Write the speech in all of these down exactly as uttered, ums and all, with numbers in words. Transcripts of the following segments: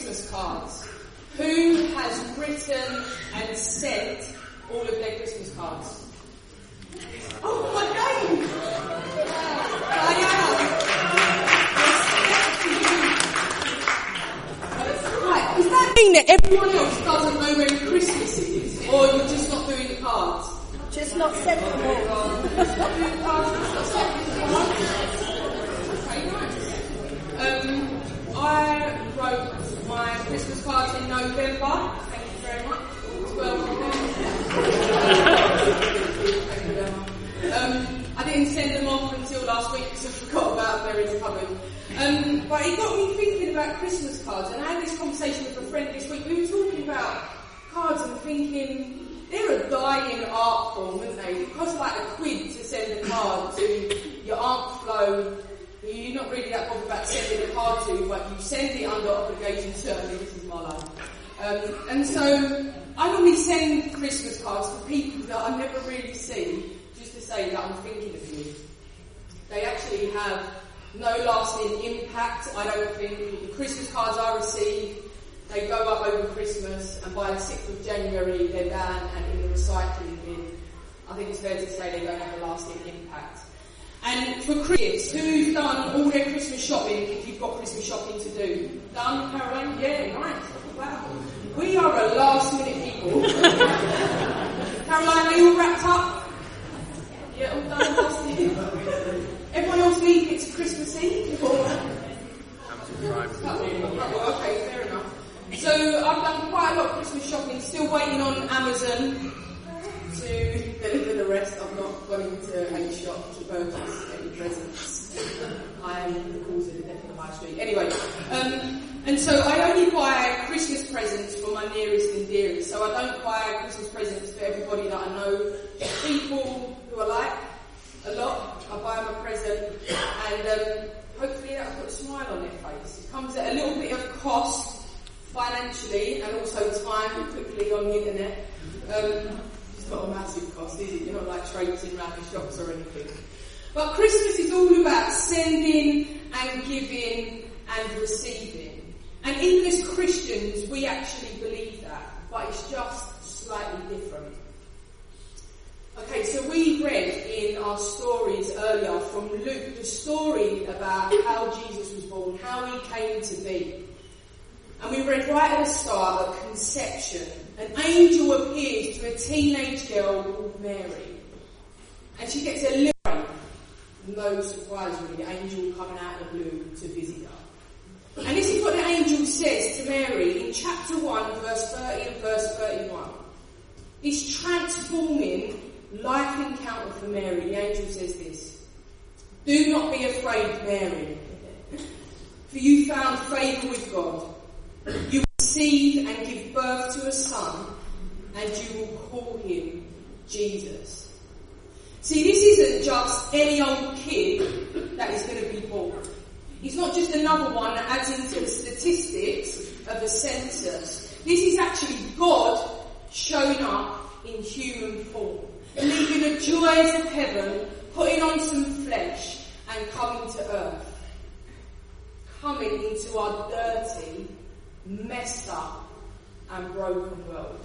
Christmas cards? Who has written and sent all of their Christmas cards? Oh, my name! Diana! Right, does that mean that everyone else doesn't know when Christmas is? Or you're just not doing the cards? Just not sent them all. Just not doing the cards, just not sending them all? Okay, nice. Um, I wrote my Christmas cards in November. Thank you very much. twelve Thank you very much. Um, I didn't send them off until last week because I forgot about them. They're in the cupboard. Um, but it got me thinking about Christmas cards, and I had this conversation with a friend this week. We were talking about cards and thinking they're a dying art form, aren't they? It costs like a quid to send a card to your Aunt Flo, who you're not really that bothered about sending a card to, but you send it under obligation. Certainly, this is my life. Um, and so I normally send Christmas cards to people that I never really see, just to say that I'm thinking of you. They actually have no lasting impact, I don't think. The Christmas cards I receive, they go up over Christmas, and by the sixth of January they're down and in the recycling bin. I think it's fair to say they don't have a lasting impact. And for Christmas, who's done all their Christmas shopping, if you've got Christmas shopping to do? Done, Caroline? Yeah, nice. Wow. We are a last minute people. Caroline, are you all wrapped up? Yeah, all done last minute. Everyone else leave it to Christmas Eve? Or? Okay, fair enough. So I've done quite a lot of Christmas shopping, still waiting on Amazon to deliver the rest. I've not gone into any shop to purchase any presents. I am the cause of the death of the high street. Anyway, um, and so I only buy Christmas presents for my nearest and dearest. So I don't buy Christmas presents for everybody that I know. People who I like a lot, I buy them a present, and um, hopefully that'll put a smile on their face. It comes at a little bit of cost financially and also time quickly on the internet. Um, it's not a massive cost, is it? You're not like traipsing around the shops or anything. But Christmas is all about sending and giving and receiving. And even as Christians, we actually believe that, but it's just slightly different. Okay, so we read in our stories earlier from Luke the story about how Jesus was born, how he came to be. And we read right at the start of conception. An angel appears to a teenage girl called Mary. And she gets a little, no surprise really, the angel coming out of the blue to visit her. And this is what the angel says to Mary in chapter one, verse thirty and verse thirty-one. This transforming life encounter for Mary. The angel says this: "Do not be afraid, Mary, for you found favour with God. You will conceive and give birth to a son, and you will call him Jesus." See, this isn't just any old kid that is going to be born. It's not just another one that adds into the statistics of the census. This is actually God showing up in human form, leaving the joys of heaven, putting on some flesh, and coming to earth. Coming into our dirty, messed up, and broken world.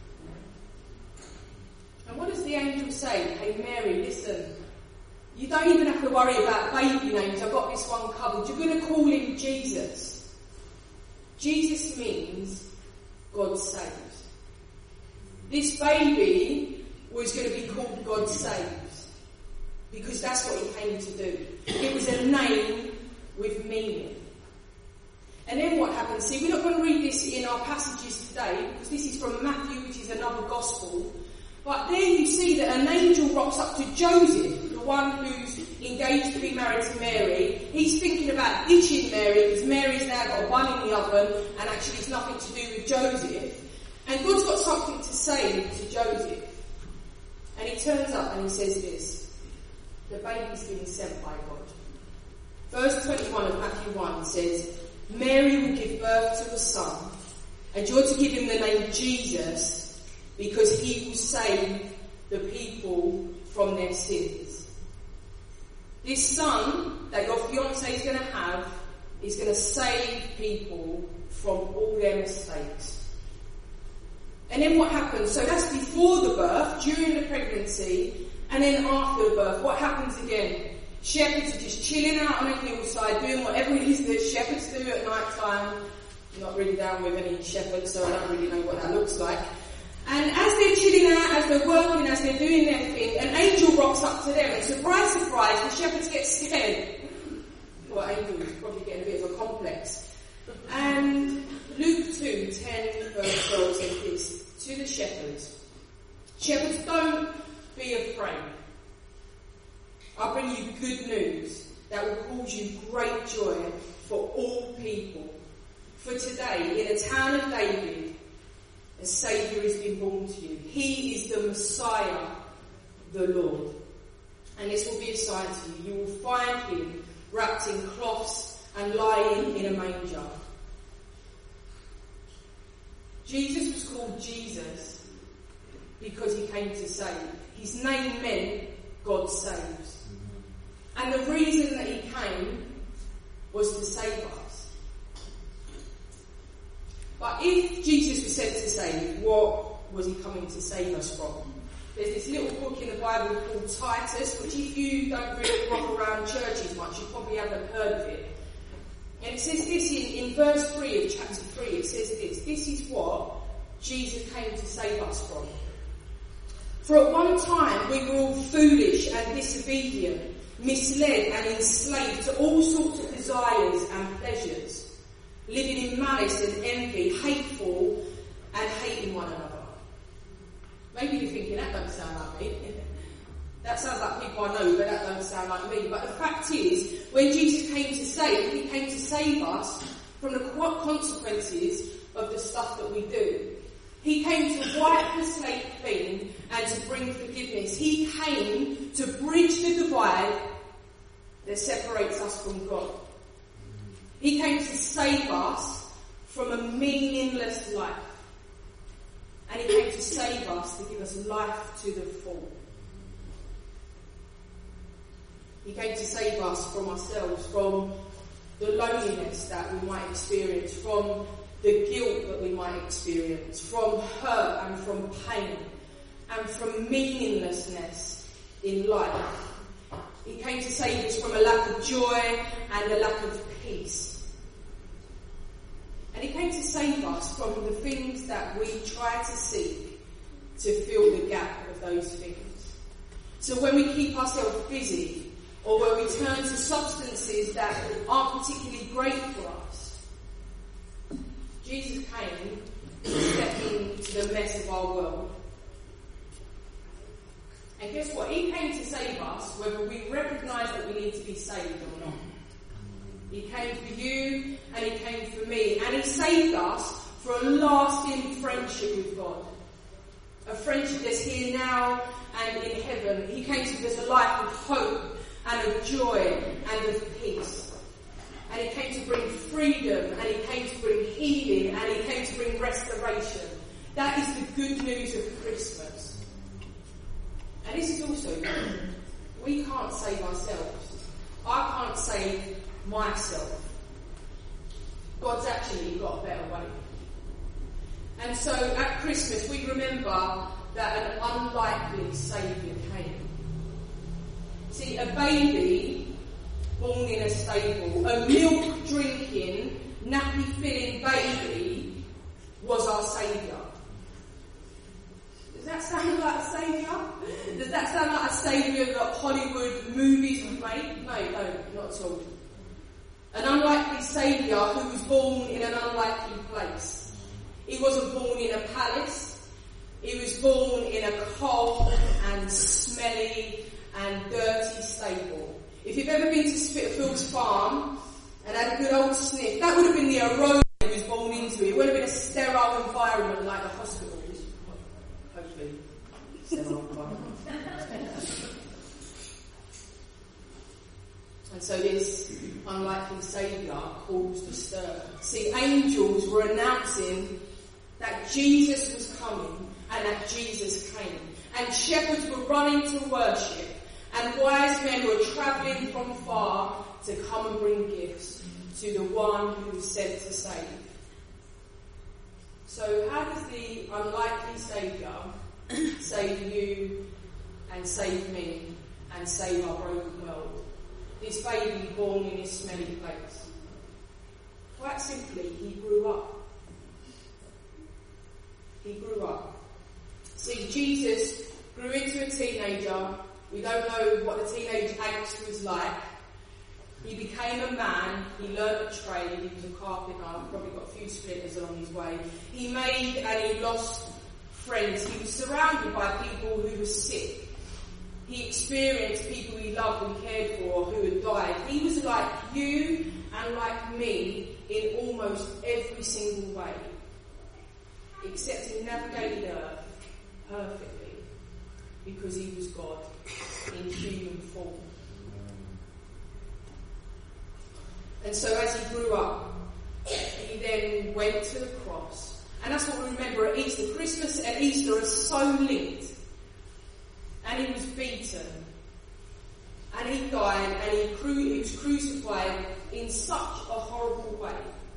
And what does the angel say? Hey Mary, listen, you don't even have to worry about baby names. I've got this one covered. You're going to call him Jesus. Jesus means God saves. This baby was going to be called God Saves, because that's what he came to do. It was a name with meaning. And then what happens? See, we're not going to read this in our passages today, because this is from Matthew, which is another gospel. But there you see that an angel rocks up to Joseph, the one who's engaged to be married to Mary. He's thinking about ditching Mary, because Mary's now got a bun in the oven, and actually it's nothing to do with Joseph. And God's got something to say to Joseph. And he turns up and he says this: the baby's been sent by God. Verse twenty-one of Matthew one says, Mary will give birth to a son, and you're to give him the name Jesus, because he will save the people from their sins. This son that your fiancé is going to have is going to save people from all their mistakes. And then what happens? So that's before the birth, during the pregnancy, and then after the birth. What happens again? Shepherds are just chilling out on a hillside, doing whatever it is that shepherds do at night time. I'm not really down with any shepherds, so I don't really know what that looks like. And as they're chilling out, as they're working, as they're doing their thing, an angel rocks up to them, and surprise, surprise, the shepherds get scared. Well, angels probably get a bit of a complex. And Luke two, ten, verse twelve says this, to the shepherds. Shepherds, don't be afraid. I bring you good news that will cause you great joy for all people. For today, in the town of David, a Saviour has been born to you. He is the Messiah, the Lord. And this will be a sign to you. You will find him wrapped in cloths and lying in a manger. Jesus was called Jesus because he came to save. His name meant God saves. And the reason that he came was to save us. But if Jesus was sent to save, what was he coming to save us from? There's this little book in the Bible called Titus, which if you don't really rock around churches much, you probably haven't heard of it. And it says this in, in verse three of chapter three, it says this, this is what Jesus came to save us from. For at one time we were all foolish and disobedient, misled and enslaved to all sorts of desires and pleasures, living in malice and envy, hateful and hating one another. Maybe you're thinking, that don't sound like me. That sounds like people I know, but that don't sound like me. But the fact is, when Jesus came to save, he came to save us from the consequences of the stuff that we do. He came to wipe the slate clean and to bring forgiveness. He came to bridge the divide that separates us from God. He came to save us from a meaningless life. And he came to save us, to give us life to the full. He came to save us from ourselves, from the loneliness that we might experience, from the guilt that we might experience, from hurt and from pain, and from meaninglessness in life. He came to save us from a lack of joy and a lack of peace. And he came to save us from the things that we try to seek to fill the gap of those things. So when we keep ourselves busy, or when we turn to substances that aren't particularly great for us, Jesus came to step into the mess of our world. And guess what? He came to save us whether we recognise that we need to be saved or not. He came for you and he came for me. And he saved us for a lasting friendship with God. A friendship that's here now and in heaven. He came to give us a life of hope and of joy and of peace. And he came to bring freedom, and he came to bring healing, and he came to bring restoration. That is the good news of Christmas. And this is also good. We can't save ourselves. I can't save myself. God's actually got a better way. And so at Christmas we remember that an unlikely Saviour came. See, a baby born in a stable, a milk-drinking, nappy-filling baby was our Saviour. Does that sound like a saviour? Does that sound like a saviour that Hollywood movies have made? No, no, not at all. An unlikely saviour who was born in an unlikely place. He wasn't born in a palace. He was born in a cold and smelly and dirty stable. If you've ever been to Spitalfields Farm and had a good old sniff, that would have been the aroma he was born into. It would have been a sterile environment like the hospitals. Hopefully, sterile environment. And so this unlikely saviour caused a stir. See, angels were announcing that Jesus was coming and that Jesus came. And shepherds were running to worship. And wise men were travelling from far to come and bring gifts to the one who was sent to save. So how does the unlikely Saviour save you and save me and save our broken world? This baby born in this smelly place. Quite simply, he grew up. He grew up. See, Jesus grew into a teenager. We don't know what the teenage angst was like. He became a man. He learned a trade. He was a carpenter. Probably got a few splinters along his way. He made and he lost friends. He was surrounded by people who were sick. He experienced people he loved and cared for who had died. He was like you and like me in almost every single way. Except he navigated earth perfectly because he was God in human form. And so as he grew up, he then went to the cross. And that's what we remember at Easter. Christmas and Easter are so linked. And he was beaten. And he died and he, cru- he was crucified in such a horrible way.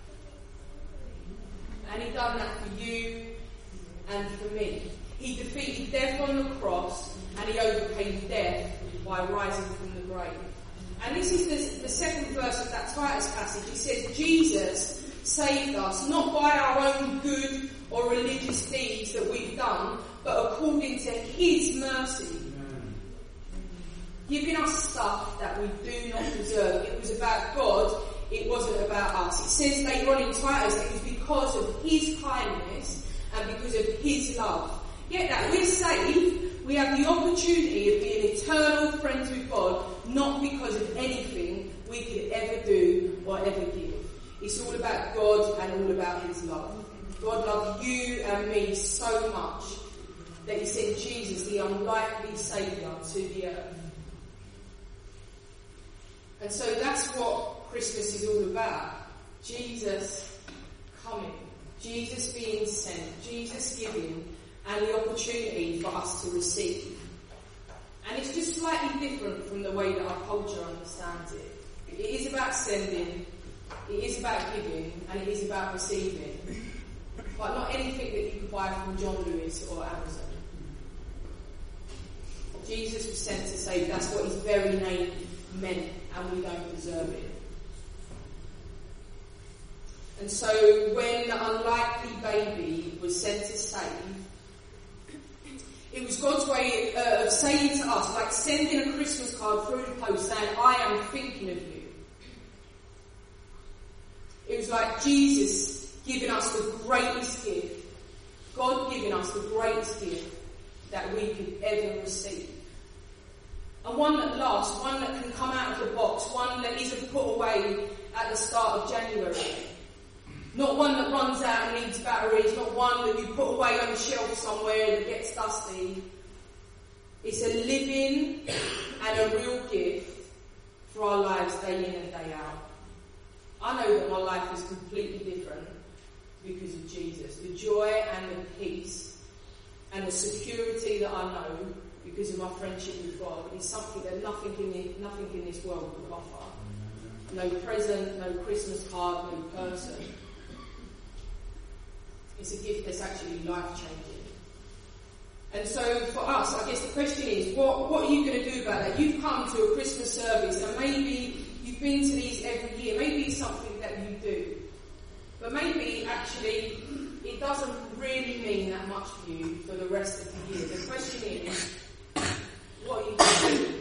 And he done that for you and for me. He defeated death on the cross and he overcame death by rising from the grave. And this is the, the second verse of that Titus passage. It says, Jesus saved us, not by our own good or religious deeds that we've done, but according to his mercy. Giving us stuff that we do not deserve. It was about God, it wasn't about us. It says later on in Titus that it was because of his kindness and because of his love. Get that, we're saved, we have the opportunity of being eternal friends with God, not because of anything we could ever do or ever give. It's all about God and all about his love. God loved you and me so much that he sent Jesus, the unlikely Saviour, to the earth. And so that's what Christmas is all about. Jesus coming, Jesus being sent, Jesus giving, and the opportunity for us to receive. And it's just slightly different from the way that our culture understands it. It is about sending, it is about giving, and it is about receiving. But not anything that you could buy from John Lewis or Amazon. Jesus was sent to save. That's what his very name meant, and we don't deserve it. And so when the unlikely baby was sent to save, it was God's way uh, of saying to us, like sending a Christmas card through the post saying, I am thinking of you. It was like Jesus giving us the greatest gift, God giving us the greatest gift that we could ever receive. And one that lasts, one that can come out of the box, one that isn't put away at the start of January. Not one that runs out and needs batteries, not one that you put away on the shelf somewhere that gets dusty. It's a living and a real gift for our lives day in and day out. I know that my life is completely different because of Jesus. The joy and the peace and the security that I know because of my friendship with God is something that nothing in, the, nothing in this world could offer. No present, no Christmas card, no person. It's a gift that's actually life-changing. And so for us, I guess the question is, what, what are you going to do about that? You've come to a Christmas service and maybe you've been to these every year. Maybe it's something that you do. But maybe actually it doesn't really mean that much to you for the rest of the year. The question is, what are you going to do?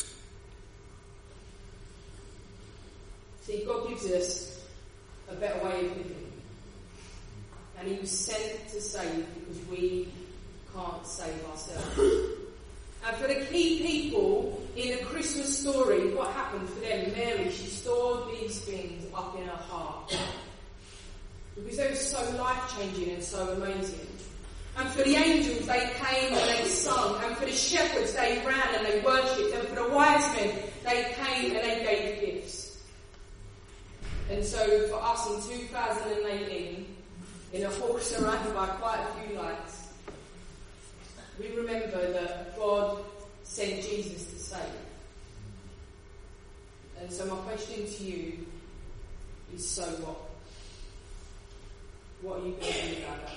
See, God gives us a better way of living. And he was sent to save because we can't save ourselves. And for the key people in the Christmas story, what happened for them? Mary, she stored these things up in her heart. Because they were so life-changing and so amazing. And for the angels, they came and they sung. And for the shepherds, they ran and they worshipped. And for the wise men, they came and they gave gifts. And so for us in two thousand eighteen, in a hall surrounded by quite a few lights, we remember that God sent Jesus to save. And so my question to you is so what? What are you going to do about that?